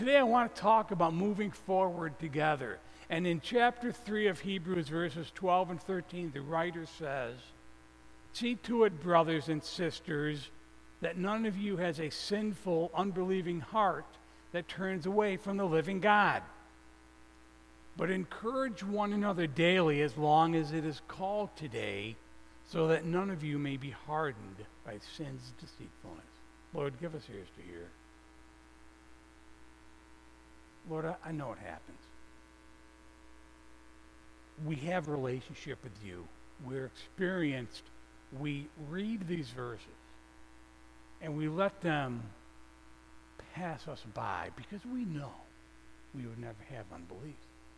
Today I want to talk about moving forward together. And in chapter 3 of Hebrews, verses 12 and 13, the writer says, "See to it, brothers and sisters, that none of you has a sinful, unbelieving heart that turns away from the living God. But encourage one another daily as long as it is called today, so that none of you may be hardened by sin's deceitfulness." Lord, give us ears to hear. Lord, I know it happens. We have a relationship with you. We're experienced. We read these verses, and we let them pass us by because we know we would never have unbelief.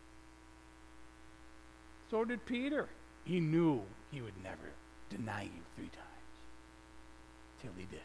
So did Peter. He knew he would never deny you 3 times till he did.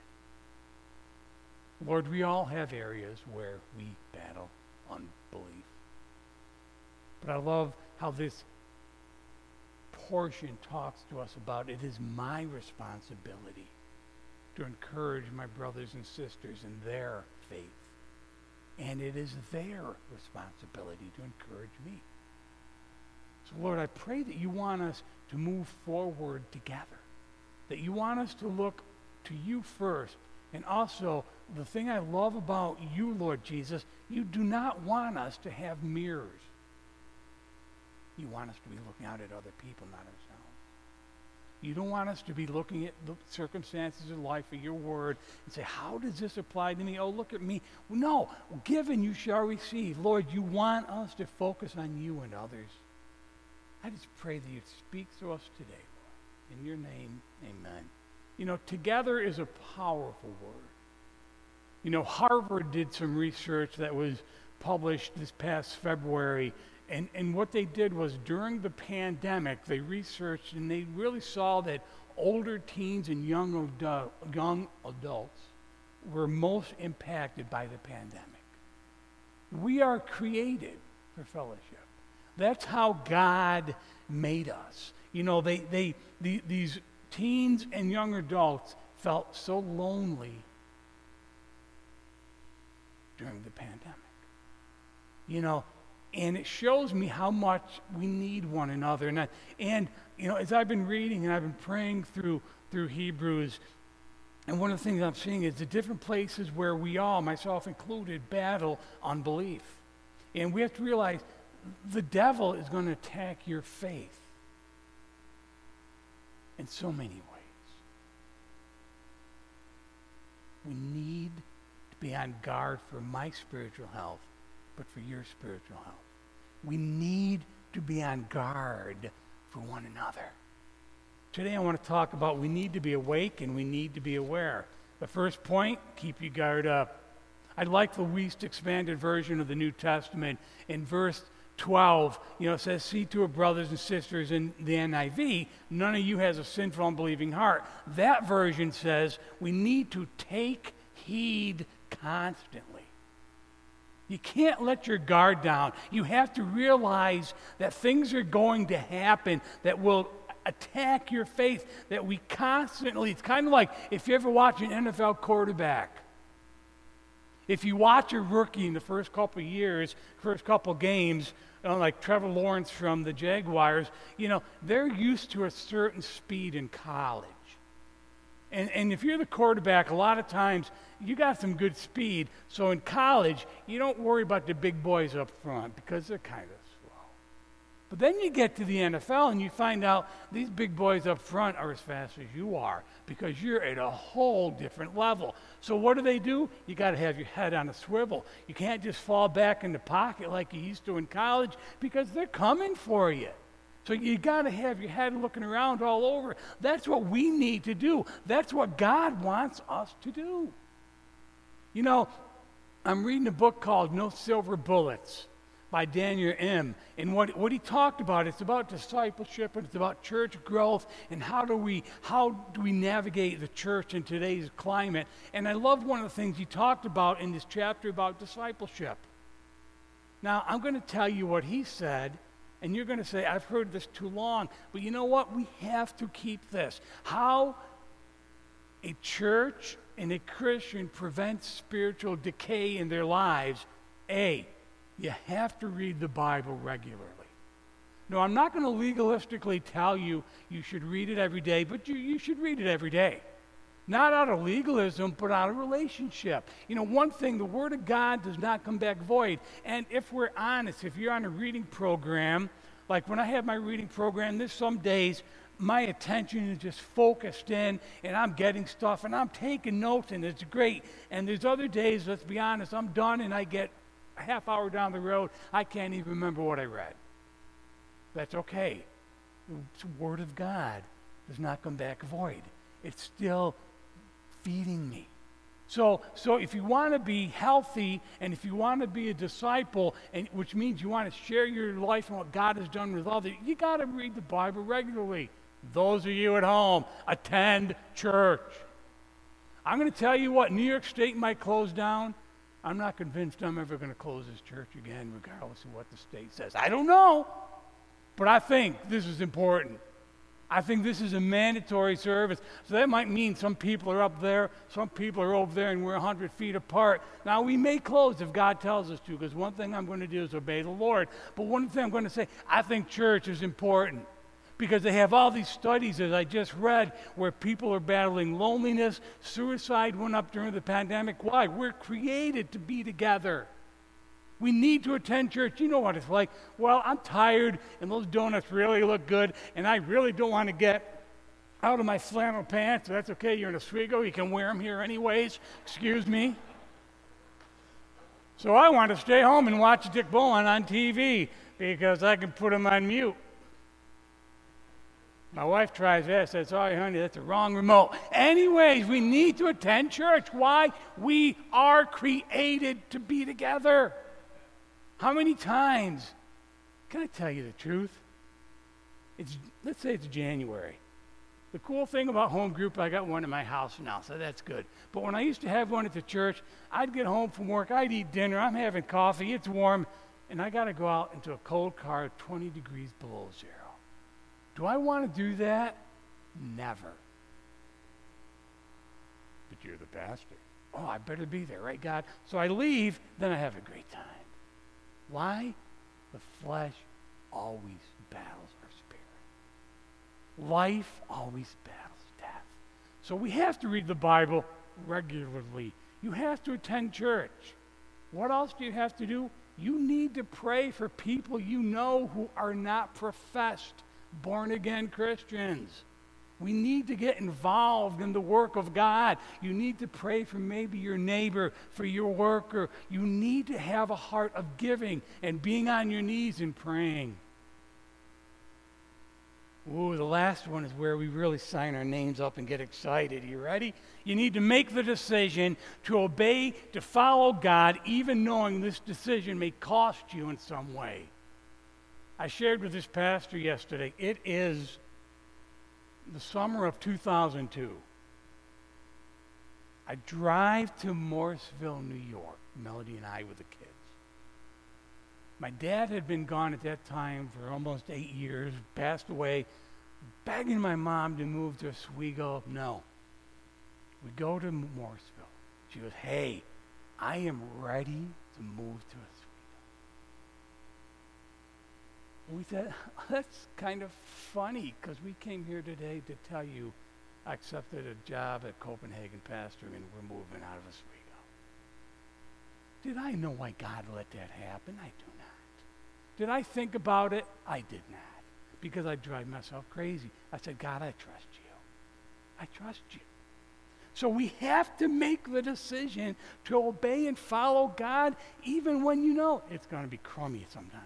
Lord, we all have areas where we battle unbelief. But I love how this portion talks to us about it is my responsibility to encourage my brothers and sisters in their faith. And it is their responsibility to encourage me. So Lord, I pray that you want us to move forward together, that you want us to look to you first. And also, the thing I love about you, Lord Jesus, you do not want us to have mirrors. You want us to be looking out at other people, not ourselves. You don't want us to be looking at the circumstances of life or your word and say, how does this apply to me? Oh, look at me. No, given you shall receive. Lord, you want us to focus on you and others. I just pray that you speak to us today, Lord. In your name, amen. You know, together is a powerful word. You know, Harvard did some research that was published this past February, and what they did was during the pandemic, they researched and they really saw that older teens and young adults were most impacted by the pandemic. We are created for fellowship. That's how God made us. You know, these teens and young adults felt so lonely during the pandemic. You know, and it shows me how much we need one another. And you know, as I've been reading and I've been praying through Hebrews, and one of the things I'm seeing is the different places where we all, myself included, battle unbelief. And we have to realize the devil is going to attack your faith in so many ways. We need to be on guard for my spiritual health, but for your spiritual health. We need to be on guard for one another. Today I want to talk about we need to be awake and we need to be aware. The first point, keep your guard up. I like the least expanded version of the New Testament. In verse 12, it says, "See to it, brothers and sisters," in the NIV, "none of you has a sinful, unbelieving heart." That version says we need to take heed constantly. You can't let your guard down. You have to realize that things are going to happen that will attack your faith, that we constantly, it's kind of like if you ever watch an NFL quarterback. If you watch a rookie in the first couple of years, first couple of games, like Trevor Lawrence from the Jaguars, they're used to a certain speed in college. And if you're the quarterback, a lot of times you got some good speed. So in college, you don't worry about the big boys up front because they're kind of slow. But then you get to the NFL and you find out these big boys up front are as fast as you are because you're at a whole different level. So what do? You got to have your head on a swivel. You can't just fall back in the pocket like you used to in college because they're coming for you. So you got to have your head looking around all over. That's what we need to do. That's what God wants us to do. I'm reading a book called No Silver Bullets by Daniel M. And what he talked about, it's about discipleship and it's about church growth and how do we navigate the church in today's climate. And I loved one of the things he talked about in this chapter about discipleship. Now, I'm going to tell you what he said. And you're going to say, I've heard this too long. But you know what? We have to keep this. How a church and a Christian prevents spiritual decay in their lives A, you have to read the Bible regularly. No, I'm not going to legalistically tell you you should read it every day, but you should read it every day. Not out of legalism, but out of relationship. You know, one thing, the Word of God does not come back void. And if we're honest, if you're on a reading program, like when I have my reading program, there's some days my attention is just focused in, and I'm getting stuff, and I'm taking notes, and it's great. And there's other days, let's be honest, I'm done, and I get a half hour down the road, I can't even remember what I read. That's okay. The Word of God does not come back void. It's still feeding me. So if you want to be healthy, and if you want to be a disciple, and which means you want to share your life and what God has done with others, you got to read the Bible regularly. Those of you at home, attend church. I'm going to tell you what, New York State might close down. I'm not convinced I'm ever going to close this church again, regardless of what the state says. I don't know, but I think this is important. I think this is a mandatory service. So that might mean some people are up there, some people are over there, and we're 100 feet apart. Now, we may close if God tells us to, because one thing I'm going to do is obey the Lord. But one thing I'm going to say, I think church is important, because they have all these studies, as I just read, where people are battling loneliness. Suicide went up during the pandemic. Why? We're created to be together. We need to attend church. You know what it's like. Well, I'm tired, and those donuts really look good, and I really don't want to get out of my flannel pants. That's okay. You're in Oswego. You can wear them here anyways. Excuse me. So I want to stay home and watch Dick Bowen on TV because I can put him on mute. My wife tries that, says, sorry, honey, that's the wrong remote. Anyways, we need to attend church. Why? We are created to be together. How many times, can I tell you the truth? Let's say it's January. The cool thing about home group, I got one in my house now, so that's good. But when I used to have one at the church, I'd get home from work, I'd eat dinner, I'm having coffee, it's warm, and I got to go out into a cold car 20 degrees below zero. Do I want to do that? Never. But you're the pastor. Oh, I better be there, right, God? So I leave, then I have a great time. Why? The flesh always battles our spirit. Life always battles death. So we have to read the Bible regularly. You have to attend church. What else do you have to do? You need to pray for people you know who are not professed born-again Christians. We need to get involved in the work of God. You need to pray for maybe your neighbor, for your worker. You need to have a heart of giving and being on your knees and praying. Ooh, the last one is where we really sign our names up and get excited. You ready? You need to make the decision to obey, to follow God, even knowing this decision may cost you in some way. I shared with this pastor yesterday, it is the summer of 2002. I drive to Morrisville, New York, Melody and I with the kids. My dad had been gone at that time for almost 8 years, passed away, begging my mom to move to Oswego. No. We go to Morrisville. She goes, hey, I am ready to move to Oswego. We said, that's kind of funny, because we came here today to tell you I accepted a job at Copenhagen Pastoring and we're moving out of Oswego. Did I know why God let that happen? I do not. Did I think about it? I did not, because I drive myself crazy. I said, God, I trust you. I trust you. So we have to make the decision to obey and follow God, even when you know it's going to be crummy sometimes.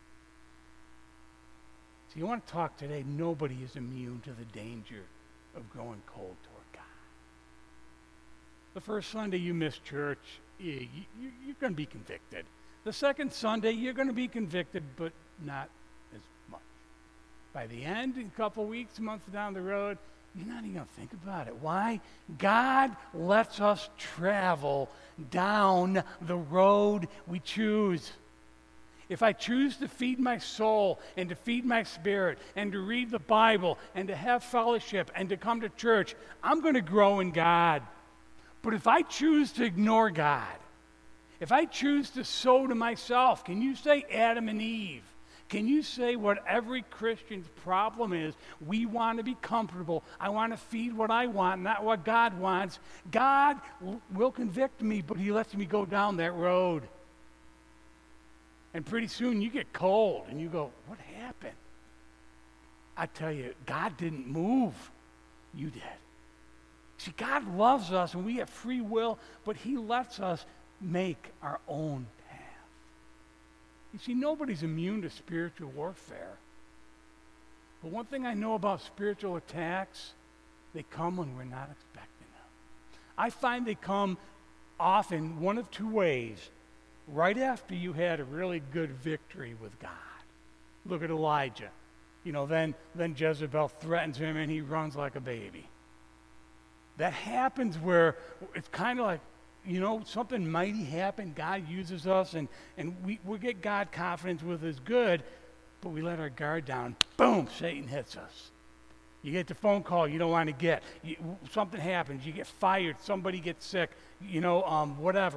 So you want to talk today, nobody is immune to the danger of growing cold toward God. The first Sunday you miss church, you're going to be convicted. The second Sunday, you're going to be convicted, but not as much. By the end, in a couple weeks, a month down the road, you're not even going to think about it. Why? God lets us travel down the road we choose. If I choose to feed my soul and to feed my spirit and to read the Bible and to have fellowship and to come to church, I'm going to grow in God. But if I choose to ignore God, If I choose to sow to myself, can you say Adam and Eve? Can you say what every Christian's problem is? We want to be comfortable. I want to feed what I want, not what God wants. God will convict me, but he lets me go down that road. And pretty soon you get cold and you go, what happened? I tell you, God didn't move. You did. See, God loves us and we have free will, but he lets us make our own path. You see, nobody's immune to spiritual warfare. But one thing I know about spiritual attacks, they come when we're not expecting them. I find they come often one of two ways. Right after you had a really good victory with God. Look at Elijah. Then Jezebel threatens him and he runs like a baby. That happens where it's kind of like, something mighty happened. God uses us and we get God confidence with his good, but we let our guard down. Boom, Satan hits us. You get the phone call you don't want to get. Something happens. You get fired. Somebody gets sick. Whatever.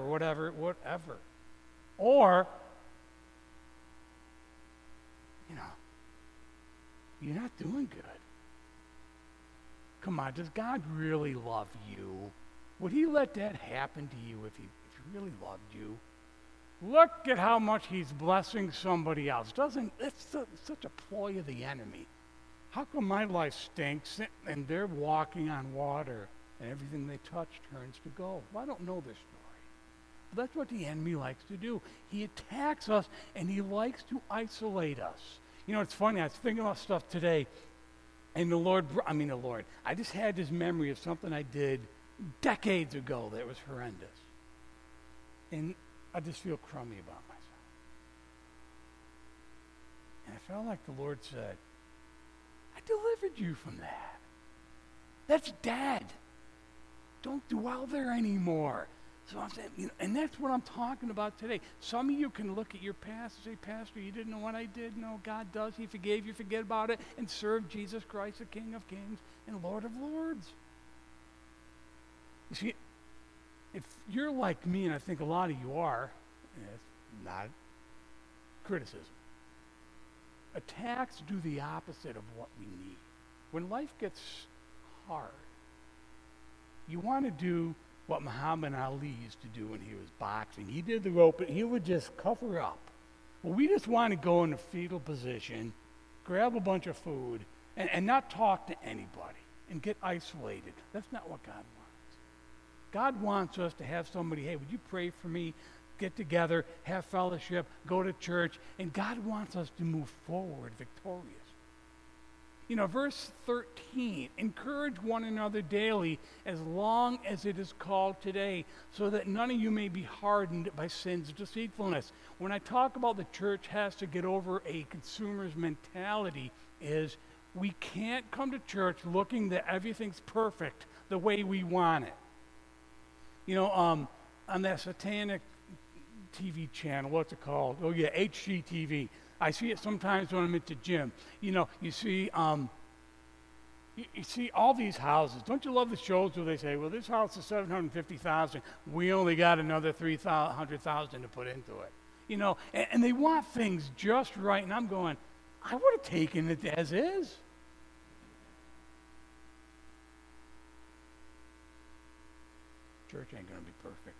Or, you're not doing good. Come on, does God really love you? Would he let that happen to you if he really loved you? Look at how much he's blessing somebody else. It's such a ploy of the enemy. How come my life stinks and they're walking on water and everything they touch turns to gold? Well, I don't know this story. But that's what the enemy likes to do. He attacks us and he likes to isolate us. It's funny, I was thinking about stuff today and I just had this memory of something I did decades ago that was horrendous. And I just feel crummy about myself. And I felt like the Lord said, I delivered you from that. That's dead. Don't dwell there anymore. So I'm saying, and that's what I'm talking about today. Some of you can look at your past and say, Pastor, you didn't know what I did. No, God does. He forgave you. Forget about it and serve Jesus Christ, the King of Kings and Lord of Lords. You see, if you're like me, and I think a lot of you are, and it's not criticism, attacks do the opposite of what we need. When life gets hard, you want to do what Muhammad Ali used to do when he was boxing. He did the rope, and he would just cover up. Well, we just want to go in a fetal position, grab a bunch of food, and not talk to anybody, and get isolated. That's not what God wants. God wants us to have somebody, hey, would you pray for me? Get together, have fellowship, go to church, and God wants us to move forward victorious. Verse 13, encourage one another daily as long as it is called today, so that none of you may be hardened by sin's deceitfulness. When I talk about the church has to get over a consumer's mentality, is we can't come to church looking that everything's perfect the way we want it. On that satanic TV channel, what's it called? Oh yeah, HGTV. I see it sometimes when I'm at the gym. You see all these houses. Don't you love the shows where they say, well, this house is $750,000. We only got another $300,000 to put into it. And they want things just right. And I'm going, I would have taken it as is. Church ain't going to be perfect.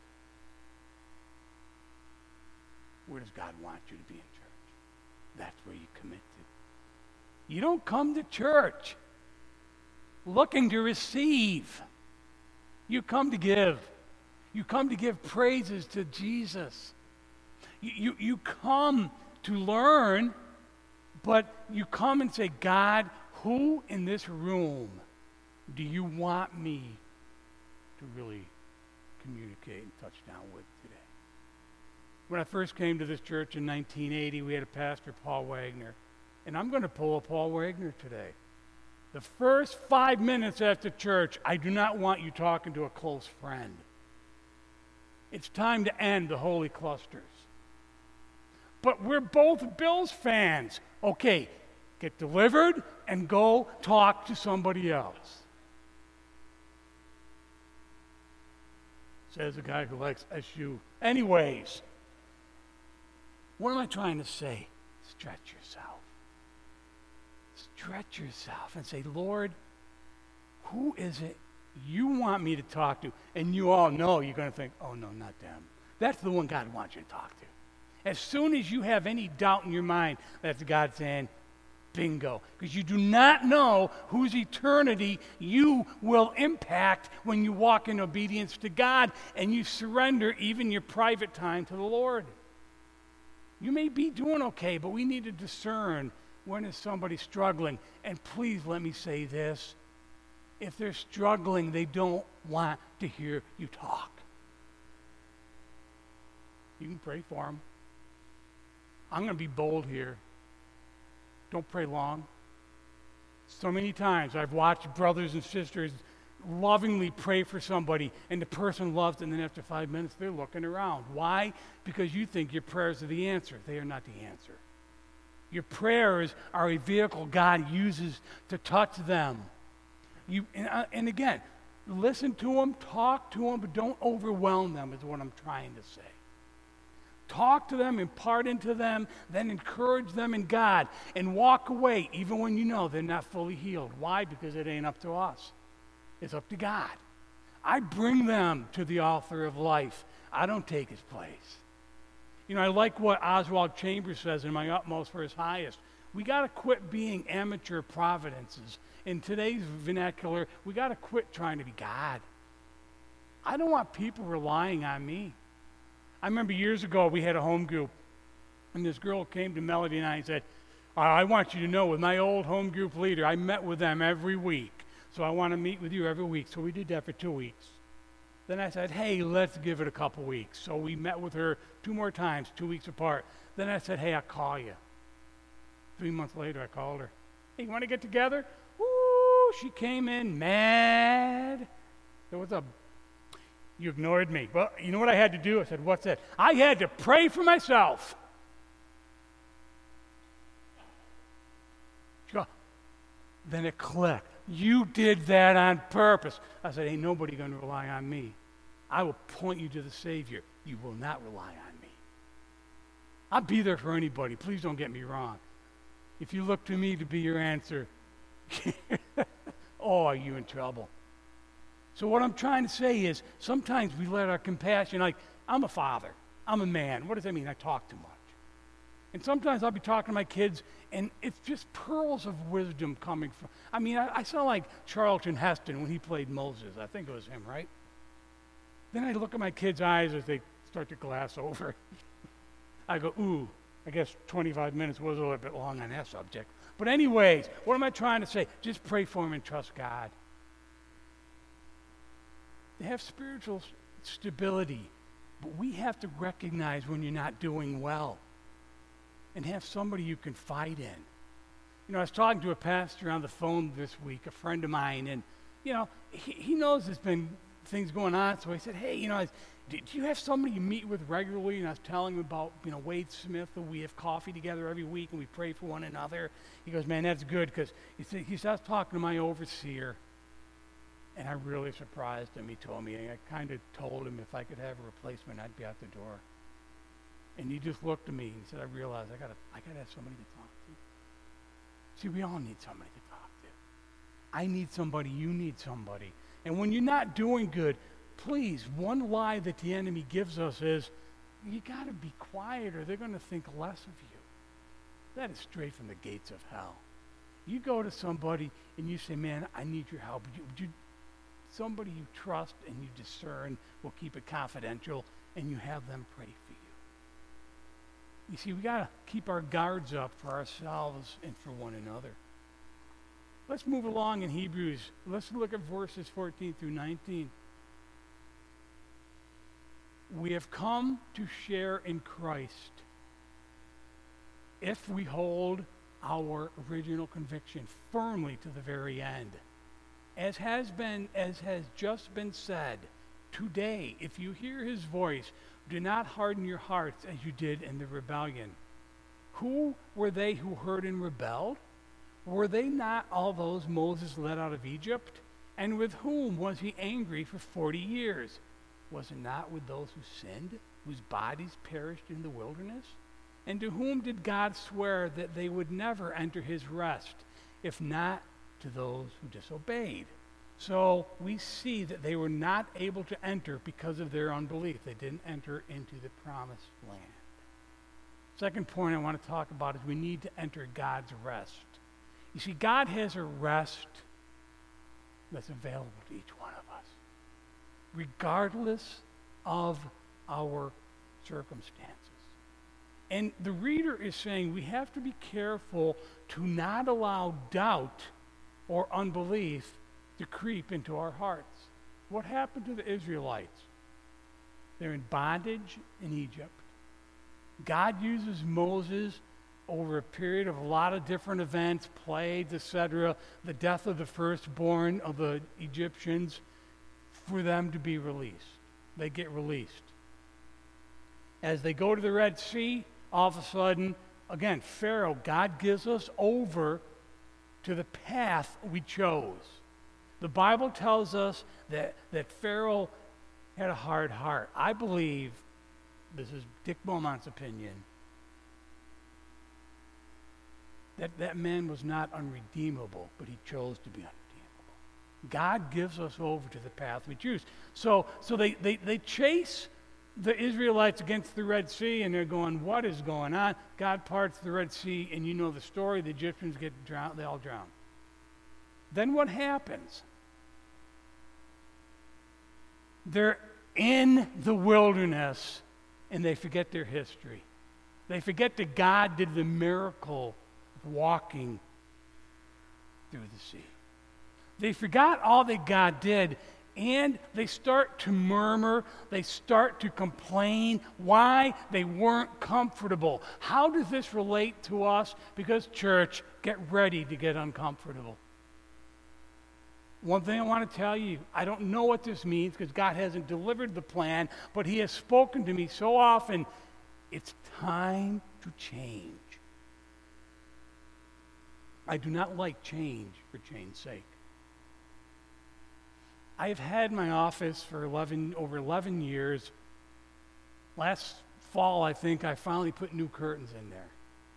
Where does God want you to be in church? That's where you commit to. You don't come to church looking to receive. You come to give. You come to give praises to Jesus. You come to learn, but you come and say, God, who in this room do you want me to really communicate and touch down with today? When I first came to this church in 1980, we had a pastor, Paul Wagner. And I'm going to pull a Paul Wagner today. The first 5 minutes after church, I do not want you talking to a close friend. It's time to end the holy clusters. But we're both Bills fans. Okay, get delivered and go talk to somebody else. says a guy who likes SU. Anyways, what am I trying to say? Stretch yourself. Stretch yourself and say, Lord, who is it you want me to talk to? And you all know you're going to think, oh, no, not them. That's the one God wants you to talk to. As soon as you have any doubt in your mind, that's God saying, bingo. Because you do not know whose eternity you will impact when you walk in obedience to God and you surrender even your private time to the Lord. You may be doing okay, but we need to discern when is somebody struggling. And please let me say this. If they're struggling, they don't want to hear you talk. You can pray for them. I'm going to be bold here. Don't pray long. So many times I've watched brothers and sisters lovingly pray for somebody, and the person loves, and then after 5 minutes, they're looking around. Why? Because you think your prayers are the answer. They are not the answer. Your prayers are a vehicle God uses to touch them. And again, listen to them, talk to them, but don't overwhelm them is what I'm trying to say. Talk to them, impart into them, then encourage them in God, and walk away even when you know they're not fully healed. Why? Because it ain't up to us. It's up to God. I bring them to the author of life. I don't take his place. You know, I like what Oswald Chambers says, in my utmost for his highest. We got to quit being amateur providences. In today's vernacular, we got to quit trying to be God. I don't want people relying on me. I remember years ago we had a home group, and this girl came to Melody and I and said, I want you to know, with my old home group leader, I met with them every week, so I want to meet with you every week. So we did that for 2 weeks. Then I said, hey, let's give it a couple weeks. So we met with her 2 more times, 2 weeks apart. Then I said, hey, I'll call you. 3 months later, I called her. Hey, you want to get together? Woo! She came in mad. There was a You ignored me. Well, you know what I had to do? I said, what's that? I had to pray for myself. She goes, then it clicked. You did that on purpose. I said, ain't nobody going to rely on me. I will point you to the Savior. You will not rely on me. I'll be there for anybody. Please don't get me wrong. If you look to me to be your answer, oh, are you in trouble? So what I'm trying to say is sometimes we let our compassion, like, I'm a father, I'm a man. What does that mean? I talk too much. And sometimes I'll be talking to my kids, and it's just pearls of wisdom coming from. I mean, I sound like Charlton Heston when he played Moses. I think it was him, right? Then I look at my kids' eyes as they start to glass over. I go, ooh, I guess 25 minutes was a little bit long on that subject. But anyways, what am I trying to say? Just pray for them and trust God. They have spiritual stability, but we have to recognize when you're not doing well and have somebody you can confide in. You know, I was talking to a pastor on the phone this week, a friend of mine, and, you know, he knows there's been things going on, so I said, hey, you know, do you have somebody you meet with regularly? And I was telling him about, you know, Wade Smith, and we have coffee together every week, and we pray for one another. He goes, man, that's good, because he starts talking to my overseer, and I really surprised him. He told me, and I kind of told him if I could have a replacement, I'd be out the door. And he just looked at me and said, I realized I gotta have somebody to talk to. See, we all need somebody to talk to. I need somebody, you need somebody. And when you're not doing good, please, one lie that the enemy gives us is, you gotta be quiet or they're gonna think less of you. That is straight from the gates of hell. You go to somebody and you say, man, I need your help. Somebody you trust and you discern will keep it confidential, and you have them pray for you. You see, we got to keep our guards up for ourselves and for one another. Let's move along in Hebrews. Let's look at verses 14 through 19. We have come to share in Christ if we hold our original conviction firmly to the very end. As has just been said, today, if you hear his voice, do not harden your hearts as you did in the rebellion. Who were they who heard and rebelled? Were they not all those Moses led out of Egypt? And with whom was he angry for 40 years? Was it not with those who sinned, whose bodies perished in the wilderness? And to whom did God swear that they would never enter his rest, if not to those who disobeyed? So we see that they were not able to enter because of their unbelief. They didn't enter into the promised land. Second point I want to talk about is we need to enter God's rest. You see, God has a rest that's available to each one of us, regardless of our circumstances. And the reader is saying we have to be careful to not allow doubt or unbelief to creep into our hearts. What happened to the Israelites? They're in bondage in Egypt. God uses Moses over a period of a lot of different events, plagues, etc., the death of the firstborn of the Egyptians, for them to be released. They get released. As they go to the Red Sea, all of a sudden, again, Pharaoh, God gives us over to the path we chose. The Bible tells us that Pharaoh had a hard heart. I believe, this is Dick Beaumont's opinion, that man was not unredeemable, but he chose to be unredeemable. God gives us over to the path we choose. So they chase the Israelites against the Red Sea, and they're going, what is going on? God parts the Red Sea, and you know the story. The Egyptians get drowned. They all drown. Then what happens? They're in the wilderness, and they forget their history. They forget that God did the miracle of walking through the sea. They forgot all that God did, and they start to murmur. They start to complain why they weren't comfortable. How does this relate to us? Because, church, get ready to get uncomfortable. One thing I want to tell you, I don't know what this means because God hasn't delivered the plan, but he has spoken to me so often. It's time to change. I do not like change for change's sake. I've had my office for over 11 years. Last fall, I think, I finally put new curtains in there.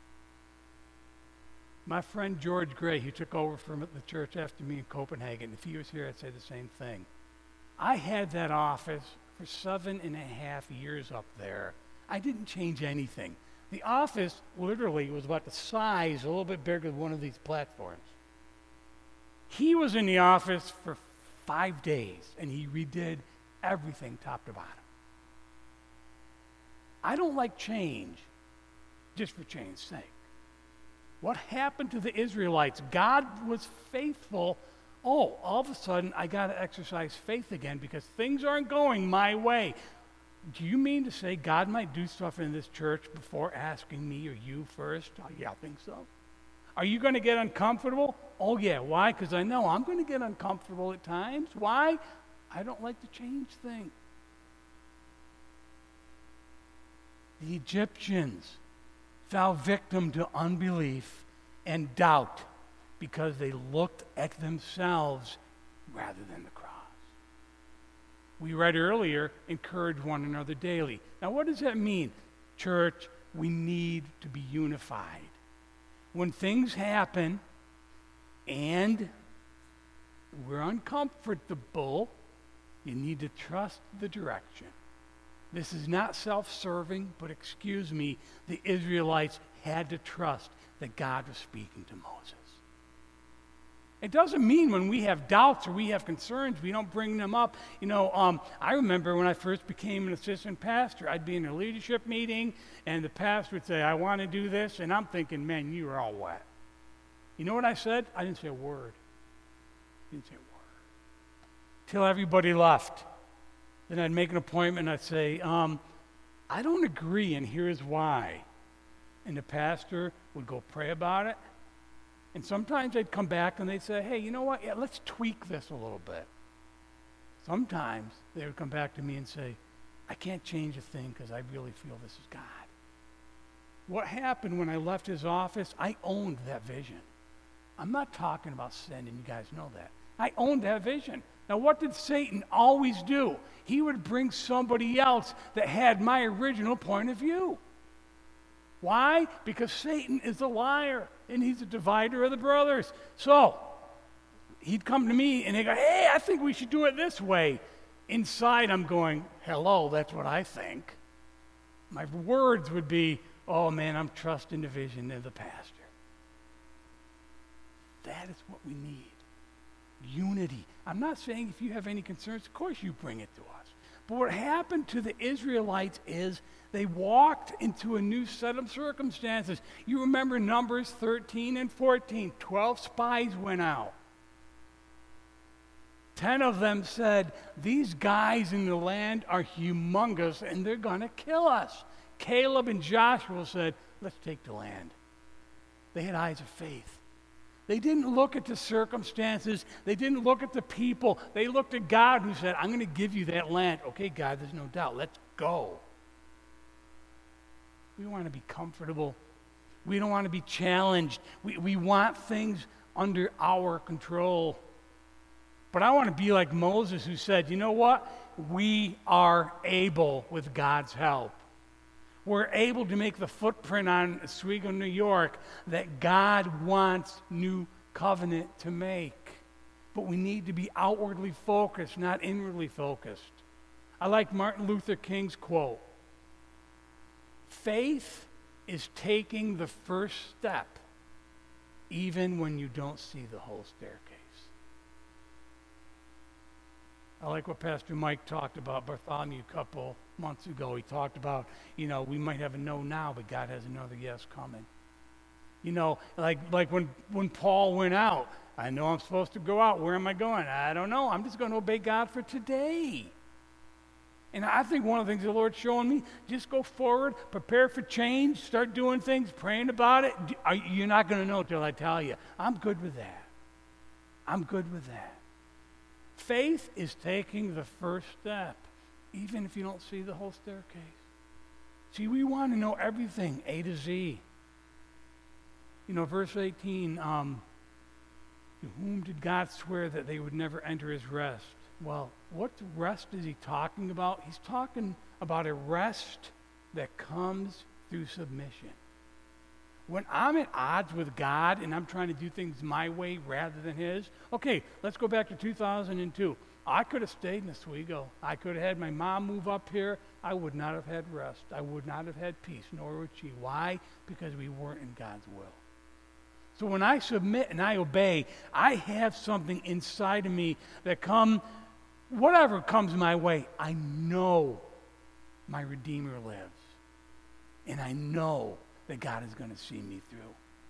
My friend George Gray, who took over from the church after me in Copenhagen, if he was here, I'd say the same thing. I had that office for 7.5 years up there. I didn't change anything. The office literally was about the size, a little bit bigger than one of these platforms. He was in the office for 5 days, and he redid everything top to bottom. I don't like change just for change's sake. What happened to the Israelites? God was faithful. Oh, all of a sudden, I got to exercise faith again because things aren't going my way. Do you mean to say God might do stuff in this church before asking me or you first? Oh, yeah, I think so. Are you going to get uncomfortable? Oh, yeah. Why? Because I know I'm going to get uncomfortable at times. Why? I don't like to change things. The Egyptians fell victim to unbelief and doubt because they looked at themselves rather than the cross. We read earlier, encourage one another daily. Now, what does that mean? Church, we need to be unified. When things happen and we're uncomfortable, you need to trust the direction. This is not self-serving, but excuse me, the Israelites had to trust that God was speaking to Moses. It doesn't mean when we have doubts or we have concerns, we don't bring them up. I remember when I first became an assistant pastor, I'd be in a leadership meeting, and the pastor would say, I want to do this, and I'm thinking, man, you are all wet. You know what I said? I didn't say a word. Till everybody left. Then I'd make an appointment, and I'd say, I don't agree, and here's why. And the pastor would go pray about it. And sometimes they'd come back and they'd say, hey, you know what? Yeah, let's tweak this a little bit. Sometimes they would come back to me and say, I can't change a thing because I really feel this is God. What happened when I left his office? I owned that vision. I'm not talking about sin, and you guys know that. I owned that vision. Now, what did Satan always do? He would bring somebody else that had my original point of view. Why? Because Satan is a liar, and he's a divider of the brothers. So, he'd come to me, and he'd go, hey, I think we should do it this way. Inside, I'm going, hello, that's what I think. My words would be, oh, man, I'm trusting the vision of the pastor. That is what we need. Unity. I'm not saying if you have any concerns, of course you bring it to us. But what happened to the Israelites is they walked into a new set of circumstances. You remember Numbers 13 and 14. 12 spies went out. 10 of them said, these guys in the land are humongous and they're going to kill us. Caleb and Joshua said, let's take the land. They had eyes of faith. They didn't look at the circumstances. They didn't look at the people. They looked at God who said, I'm going to give you that land. Okay, God, there's no doubt. Let's go. We want to be comfortable. We don't want to be challenged. We want things under our control. But I want to be like Moses who said, you know what? We are able with God's help. We're able to make the footprint on Oswego, New York that God wants new covenant to make. But we need to be outwardly focused, not inwardly focused. I like Martin Luther King's quote. Faith is taking the first step even when you don't see the whole staircase. I like what Pastor Mike talked about Bartholomew a couple months ago. He talked about, we might have a no now, but God has another yes coming. Like when Paul went out, I know I'm supposed to go out. Where am I going? I don't know. I'm just going to obey God for today. And I think one of the things the Lord's showing me, just go forward, prepare for change, start doing things, praying about it. You're not going to know till I tell you. I'm good with that. I'm good with that. Faith is taking the first step, even if you don't see the whole staircase. See, we want to know everything, A to Z. Verse 18, to whom did God swear that they would never enter his rest? Well, what rest is he talking about? He's talking about a rest that comes through submission. When I'm at odds with God and I'm trying to do things my way rather than his, okay, let's go back to 2002. I could have stayed in Oswego. I could have had my mom move up here. I would not have had rest. I would not have had peace, nor would she. Why? Because we weren't in God's will. So when I submit and I obey, I have something inside of me that whatever comes my way, I know my Redeemer lives. And I know that God is going to see me through.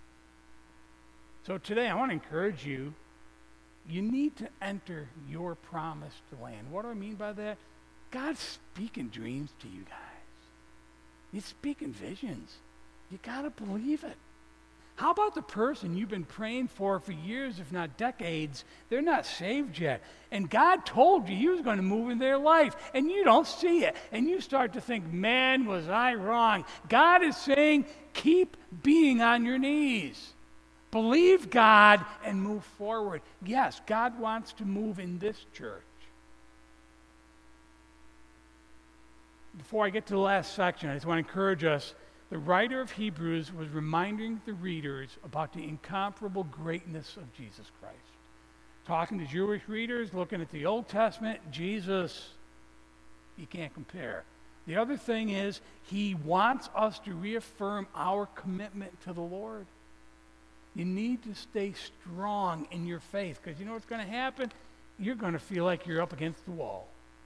So today I want to encourage you, you need to enter your promised land. What do I mean by that? God's speaking dreams to you guys. He's speaking visions. You got to believe it. How about the person you've been praying for years, if not decades? They're not saved yet. And God told you he was going to move in their life, and you don't see it. And you start to think, man, was I wrong? God is saying, keep being on your knees. Believe God and move forward. Yes, God wants to move in this church. Before I get to the last section, I just want to encourage us. The writer of Hebrews was reminding the readers about the incomparable greatness of Jesus Christ. Talking to Jewish readers, looking at the Old Testament, Jesus, you can't compare. The other thing is, he wants us to reaffirm our commitment to the Lord. You need to stay strong in your faith, because you know what's going to happen? You're going to feel like you're up against the wall.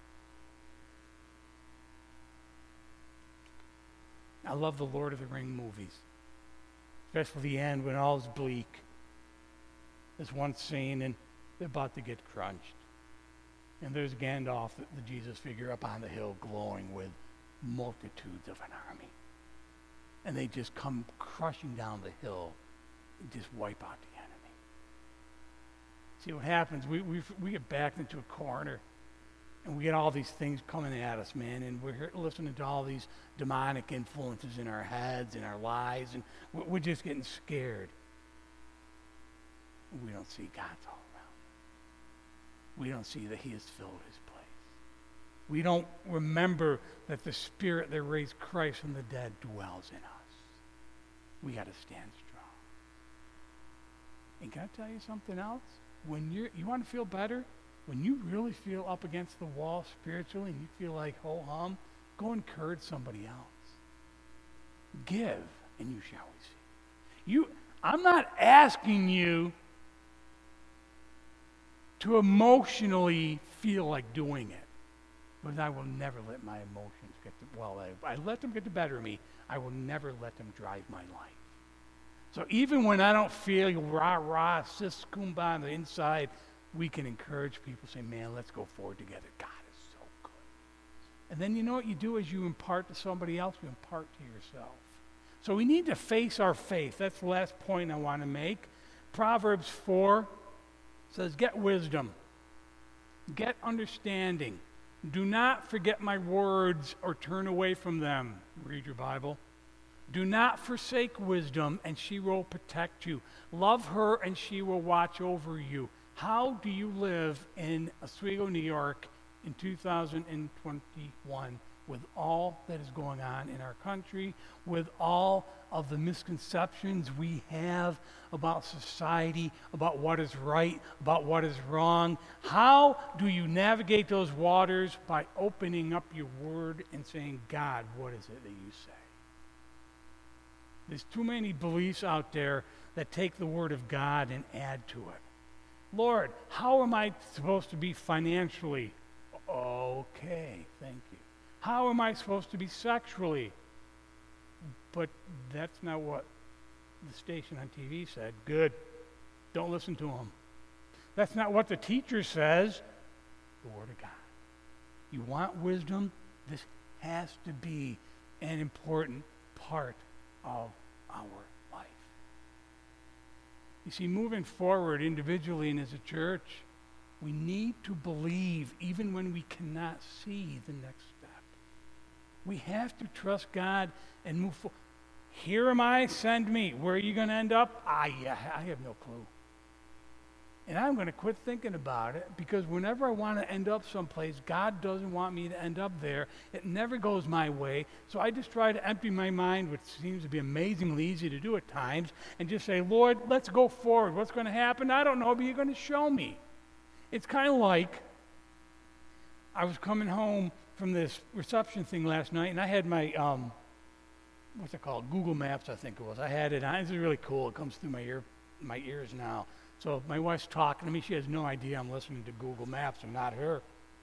I love the Lord of the Ring movies, especially the end when all is bleak. There's one scene and they're about to get crunched. And there's Gandalf, the Jesus figure, up on the hill glowing with multitudes of an army. And they just come crushing down the hill and just wipe out the enemy. See what happens, we get backed into a corner. And we get all these things coming at us, man, and we're listening to all these demonic influences in our heads, in our lives, and we're just getting scared. We don't see God's all we don't see that he has filled his place. We don't remember that the Spirit that raised Christ from the dead dwells in us. We got to stand strong. And can I tell you something else? When you want to feel better, when you really feel up against the wall spiritually and you feel like ho-hum, go encourage somebody else. Give, and you shall receive. I'm not asking you to emotionally feel like doing it, but I will never let my emotions I let them get the better of me. I will never let them drive my life. So even when I don't feel rah-rah, sis kumbah on the inside, we can encourage people, say, man, let's go forward together. God is so good. And then you know what you do as you impart to somebody else, you impart to yourself. So we need to face our faith. That's the last point I want to make. Proverbs 4 says, get wisdom, get understanding. Do not forget my words or turn away from them. Read your Bible. Do not forsake wisdom, and she will protect you. Love her, and she will watch over you. How do you live in Oswego, New York in 2021 with all that is going on in our country, with all of the misconceptions we have about society, about what is right, about what is wrong? How do you navigate those waters? By opening up your word and saying, God, what is it that you say? There's too many beliefs out there that take the word of God and add to it. Lord, how am I supposed to be financially? Okay, thank you. How am I supposed to be sexually? But that's not what the station on TV said. Good. Don't listen to them. That's not what the teacher says. The Word of God. You want wisdom? This has to be an important part of our life. You see, moving forward individually and as a church, we need to believe even when we cannot see the next step. We have to trust God and move forward. Here am I, send me. Where are you going to end up? I have no clue. And I'm going to quit thinking about it, because whenever I want to end up someplace, God doesn't want me to end up there. It never goes my way. So I just try to empty my mind, which seems to be amazingly easy to do at times, and just say, Lord, let's go forward. What's going to happen? I don't know, but you're going to show me. It's kind of like I was coming home from this reception thing last night, and I had my, what's it called? Google Maps, I think it was. I had it on. This is really cool. It comes through my ears now. So my wife's talking to me. She has no idea I'm listening to Google Maps and not her.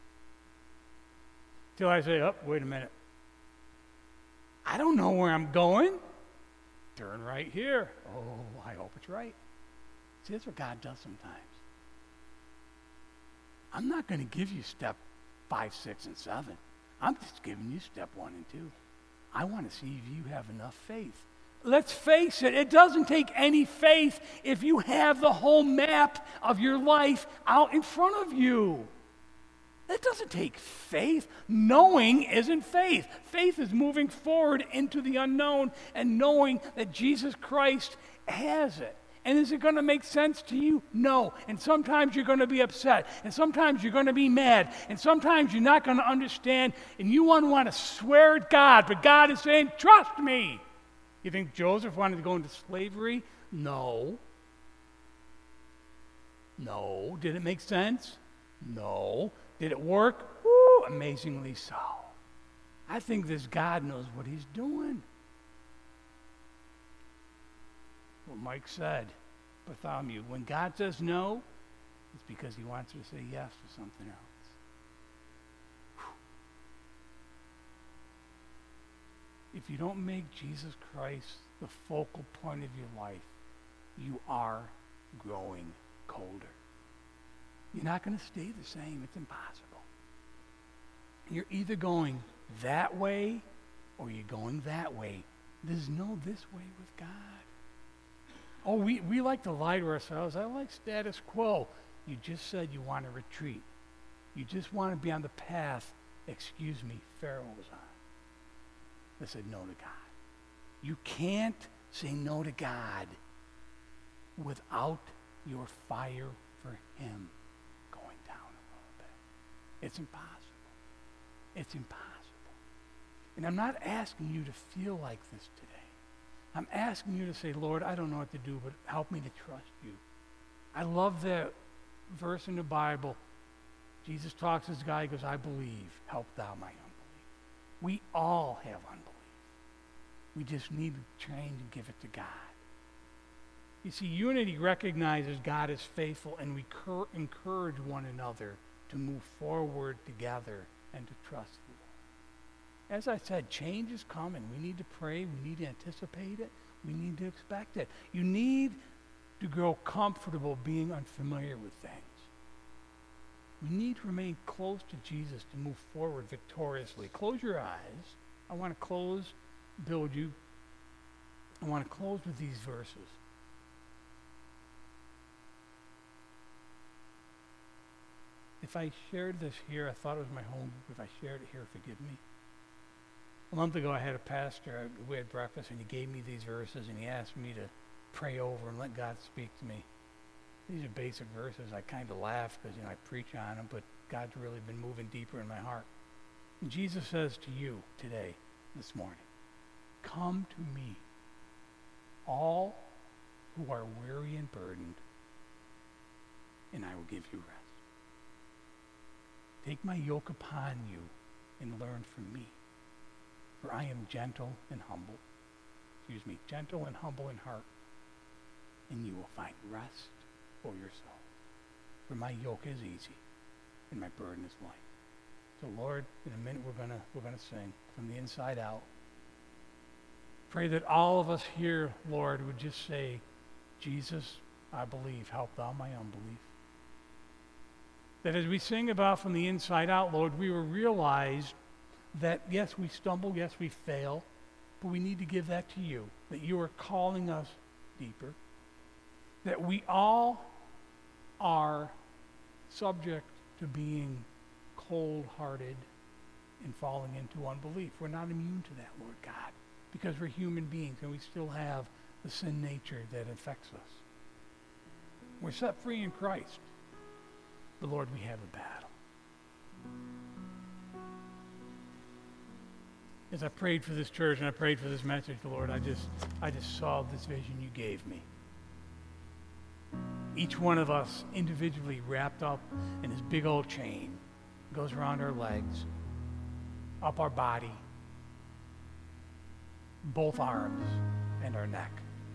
Till I say, oh, wait a minute. I don't know where I'm going. Turn right here. Oh, I hope it's right. See, that's what God does sometimes. I'm not going to give you step 5, 6, and 7. I'm just giving you step 1 and 2. I want to see if you have enough faith. Let's face it, it doesn't take any faith if you have the whole map of your life out in front of you. That doesn't take faith. Knowing isn't faith. Faith is moving forward into the unknown and knowing that Jesus Christ has it. And is it going to make sense to you? No. And sometimes you're going to be upset. And sometimes you're going to be mad. And sometimes you're not going to understand. And you want to swear at God. But God is saying, trust me. You think Joseph wanted to go into slavery? No. No. Did it make sense? No. Did it work? Woo, amazingly so. I think this God knows what he's doing. What Mike said, Bartholomew, when God says no, it's because he wants you to say yes to something else. If you don't make Jesus Christ the focal point of your life, you are growing colder. You're not going to stay the same. It's impossible. You're either going that way or you're going that way. There's no this way with God. Oh, we like to lie to ourselves. I like status quo. You just said you want to retreat. You just want to be on the path, excuse me, Pharaoh was on. They said no to God. You can't say no to God without your fire for him going down It's impossible. It's impossible. And I'm not asking you to feel like this today. I'm asking you to say, Lord, I don't know what to do, but help me to trust you. I love that verse in the Bible. Jesus talks to this guy, he goes, I believe, help thou my unbelief. We all have unbelief. We just need to train to give it to God. You see, unity recognizes God is faithful, and we encourage one another to move forward together and to trust the Lord. As I said, change is coming. We need to pray. We need to anticipate it. We need to expect it. You need to grow comfortable being unfamiliar with things. We need to remain close to Jesus to move forward victoriously. Close your eyes. I want to build you. I want to close with these verses. If I shared this here, I thought it was my home. If I shared it here, forgive me. A month ago, I had a pastor. We had breakfast, and he gave me these verses, and he asked me to pray over and let God speak to me. These are basic verses. I kind of laugh because, I preach on them, but God's really been moving deeper in my heart. And Jesus says to you today, this morning, come to me, all who are weary and burdened, and I will give you rest. Take my yoke upon you and learn from me, for I am gentle and humble. Gentle and humble in heart, and you will find rest for your soul. For my yoke is easy, and my burden is light. So, Lord, in a minute we're gonna sing from the inside out. Pray that all of us here, Lord, would just say, Jesus, I believe. Help thou my unbelief. That as we sing about from the inside out, Lord, we will realize that, yes, we stumble, yes, we fail, but we need to give that to you, that you are calling us deeper, that we all are subject to being cold-hearted and falling into unbelief. We're not immune to that, Lord God, because we're human beings and we still have the sin nature that affects us. We're set free in Christ. But Lord, we have a battle. As I prayed for this church and I prayed for this message, Lord, I just saw this vision you gave me. Each one of us individually wrapped up in this big old chain, goes around our legs, up our body, both arms, and our neck.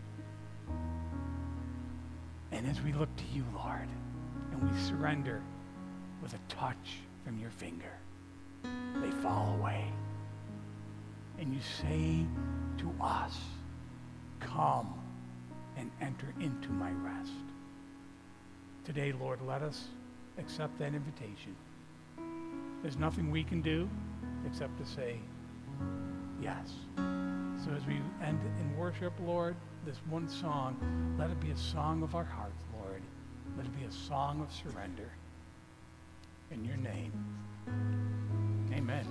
And as we look to you, Lord, and we surrender with a touch from your finger, they fall away. And you say to us, come and enter into my rest. Today, Lord, let us accept that invitation. There's nothing we can do except to say yes. So as we end in worship, Lord, this one song, let it be a song of our hearts, Lord. Let it be a song of surrender. In your name, amen.